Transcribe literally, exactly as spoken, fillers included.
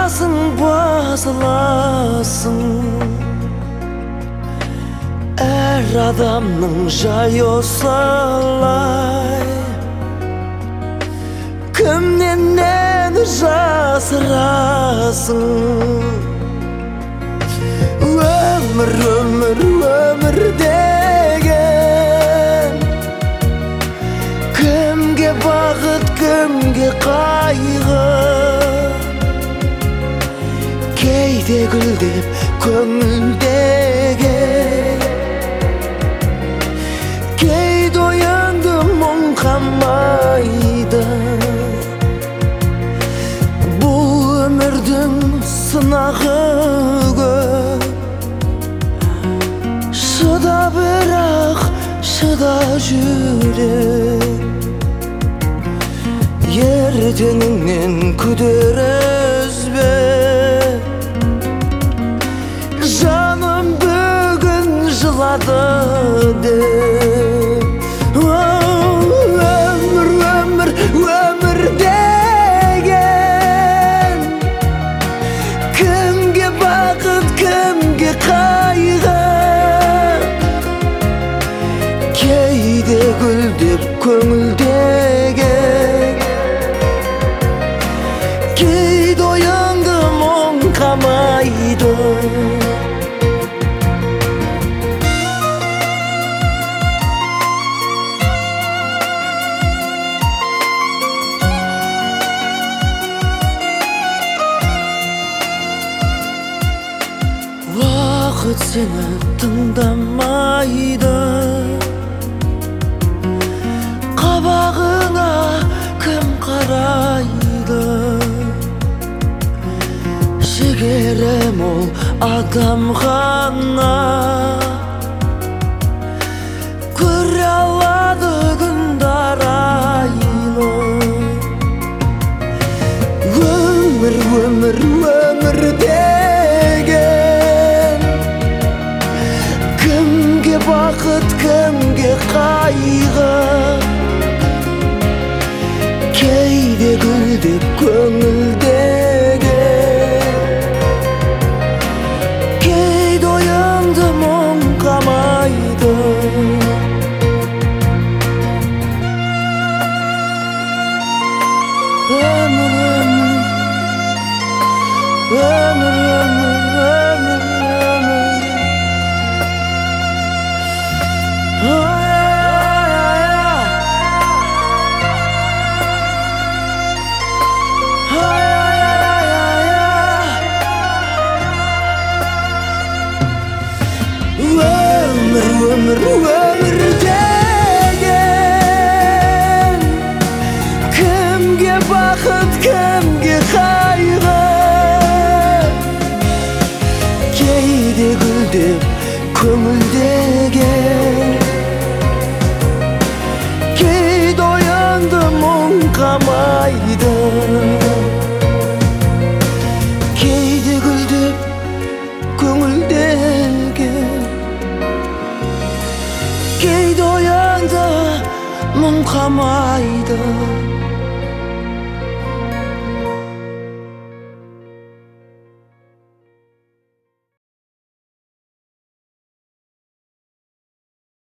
басың басыласың. Әр адамның жайы осылай. Кімнен нені жасырасың? Өмір, өмір, өмір деген кімге бақыт, кімге қайғы? Кейде гүлдеп көңілдегі, кейде оянды мұң қамайды. Бұл өмірдің сынағы көп, шыда бірақ шыда жүрек. Ертеңіңнен күдер үзбе, жаным бүгін жылады деп. Өмір, өмір, өмір деген кімге бақыт, кімге қайғы? Кейде гүлдеп көңілдегі, кейде оянды мұң қамайды. Уақыт сені тыңдамайды, қабағыңа кім қарайды? Жігері мол адам ғана көре алады күндар айлы. Өмір, өмір, өмір деген кімге бақыт, кімге қайғы? Кейде гүлдеп көңілдегі, кейде оянды мұң қамайды. Өмір, өмір, өмір, өмір, өмір. Өмір, өмір деген кімге бақыт, кімге қайғы? Кейде гүлдеп көңілдегі, кейде оянды мұң қамайды. Кейде гүлдеп көңілдегі, кейде оянды мұң қамайды.